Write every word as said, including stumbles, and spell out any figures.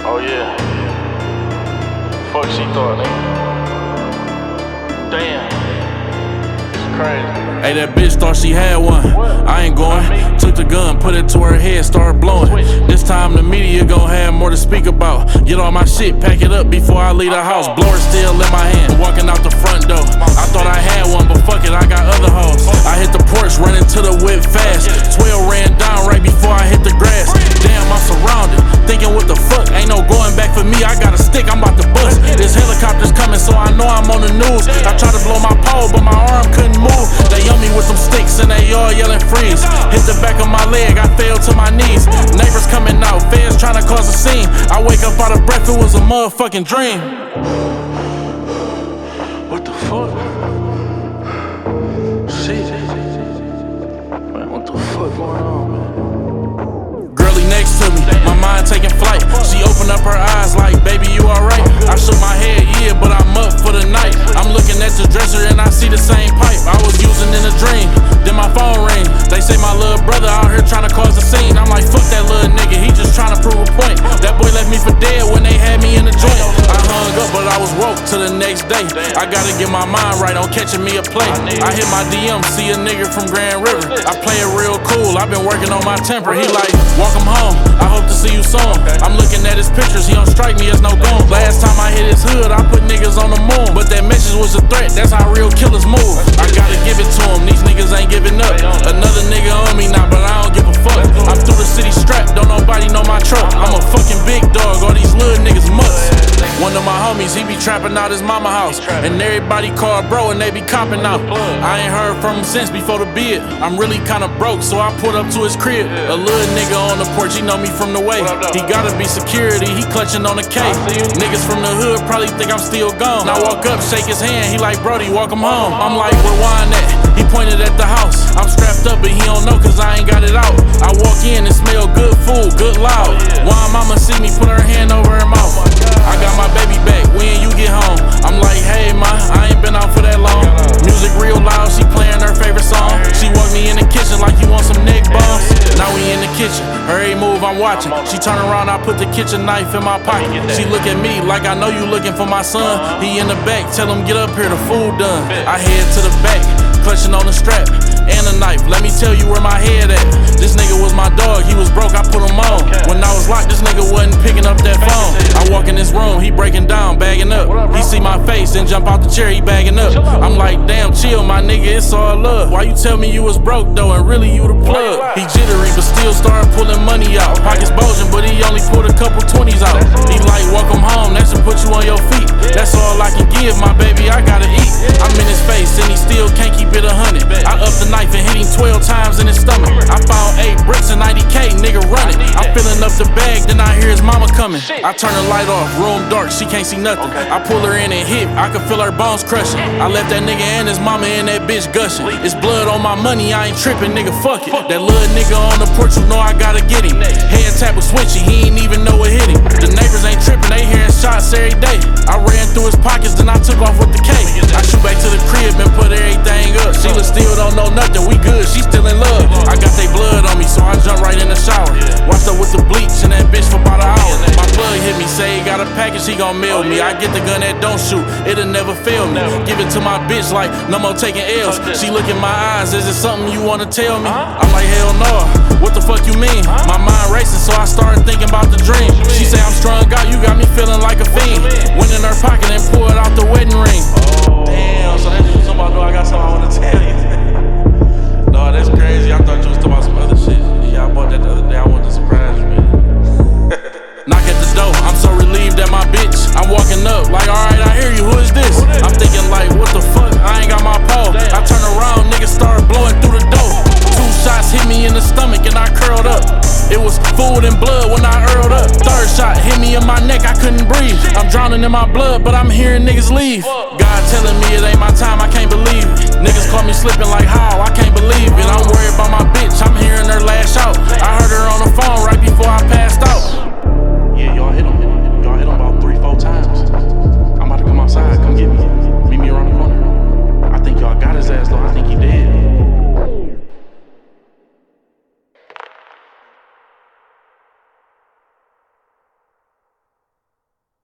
Oh yeah. Fuck she thought, nigga. Damn. It's crazy. Hey, that bitch thought she had one. I ain't going. Took the gun, put it to her head, started blowing. This time the media gon' have more to speak about. Get all my shit, pack it up before I leave the house. Blower still in my hand, walking out the front door. I thought I had one, but fuck it, I got other hoes. I hit the porch, running to the whip fast. twelve ran down right before I hit the grass. Damn, I'm surrounded, thinking what the fuck. Ain't no going back for me, I got a stick, I'm about to bust. This helicopter's coming, so I know I'm on the news. I tried to blow my pole, but my arm couldn't move. They on me with some sticks and they all yelling freeze. Hit the back of my leg, I fell to my knees. Neighbors coming out, feds trying to cause a scene. I wake up out of breath, it was a motherfucking dream. What the fuck? Shit. Man, what the fuck going on, man? Girlie next to me, my mind taking flight. She opened up her eyes like, baby, you alright? I shook my head, yeah, but I'm up for the night. I'm looking at the dresser and I see the same pipe I was using in a dream. Then my phone ring. They say my little brother out here trying to cause a scene. I'm like, fuck that little nigga, he just trying to prove a point. That boy left me for dead when they had me in the joint. I hung up, but I was woke to the next day. I gotta get my mind right on catching me a play. I hit my D M, see a nigga from Grand River. I play it real cool, I've been working on my temper. He like, walk him home, I hope to see you soon. I'm looking at his pictures, he don't strike me as no goon. Last time I hit his hood, I put niggas on the moon. But that message was a threat, that's how real killers move. I gotta give it to him, these niggas ain't giving up. Another nigga on me now, but I don't give a fuck. I'm through the city strapped, don't nobody know my truck. I'm a fucking big dog, all these little niggas mutts. One of my homies, he be trapping out his mama house. And everybody call bro and they be copping out. I ain't heard from him since before the bid. I'm really kinda broke, so I pulled up to his crib. A little nigga on the porch, he know me from the way. He gotta be security, he clutching on the K. Niggas from the hood probably think I'm still gone. I walk up, shake his hand, he like, Brody, walk him home. I'm like, where wine at? He pointed at the house. I'm strapped up, but he don't know cause I ain't got it out. I walk in and smell good food, good loud. Wine mama see me, put her hand over her mouth. I got my baby back, when you get home. I'm like, hey ma, I ain't been out for that long. Music real loud, she playing her favorite song. She walk me in the kitchen like you want some neck bones. Now we in the kitchen, her every move I'm watching. She turn around, I put the kitchen knife in my pocket. She look at me like I know you looking for my son. He in the back, tell him get up here, the food done. I head to the back, clutching on the strap and a knife. Let me tell you where my head at. This nigga was my dog, he was broke, I put him on. When I was locked, this nigga wasn't picking up that phone. I walk in this room, he breaking down, bagging up. He see my face and jump out the chair, he bagging up. I'm like, damn, chill, my nigga, it's all love. Why you tell me you was broke though, and really you the plug? He jittery, but still started pulling money out. Pockets bulging, but he only pulled a couple twenties out. He like, walk him home, that should put you on your feet. That's all I can give, my baby, I gotta eat. I'm in his face, and he still can't keep it a hundred. I up the knife and hit him twelve times in his stomach. I found eight bricks and ninety K, nigga running. I'm filling up the bag, then I hear his mama coming. I turn the light off, room dark, she can't see nothing. I pull her in and hit, I can feel her bones crushing. I left that nigga and his mama and that bitch gushing. It's blood on my money, I ain't tripping, nigga, fuck it. That little nigga on the porch, you know I gotta get him. Head tap was switchy, he ain't even know what hit him. The neighbors ain't tripping, they hearing shots every day. I ran through his pockets, then I took off with the K. I shoot back to the crib and put everything up. Sheila still don't know nothing, we good, she still in love. I got they blood on me, so I jump right in the shower. Washed up with the bleach and that bitch for about an hour. My plug hit me, say he got a package, he gon' mail me. I get the gun that don't shoot, it'll never fail me. Give it to my bitch like, no more taking L's. She look in my eyes, is it something you wanna tell me? I'm like, hell no, what the fuck you mean? My mind racing, so I started thinking about the dream. She say I'm strung out, you got me feeling like a fiend. Went in her pocket and pulled out the wedding ring. Damn, so that's what you talking about, though. I got something I wanna tell you. No, that's crazy, I thought you was talking about some other shit. Yeah, I bought that the other day, I wanted to surprise you, man. Knock at the door, I'm so relieved at my bitch. I'm walking up like, alright, I hear you, who is this? I'm thinking like, what the fuck, I ain't got my pole. I turn around, niggas start blowing through the door. Two shots hit me in the stomach and I curled up. It was food and blood when I earled up. Third shot hit me in my neck, I couldn't breathe. I'm drowning in my blood, but I'm hearing niggas leave. God telling me it ain't my time, I can't believe it. Niggas caught me slipping like how, I can't believe it. I'm worried about my bitch, I'm hearing her lash out. I heard her on the phone right before I passed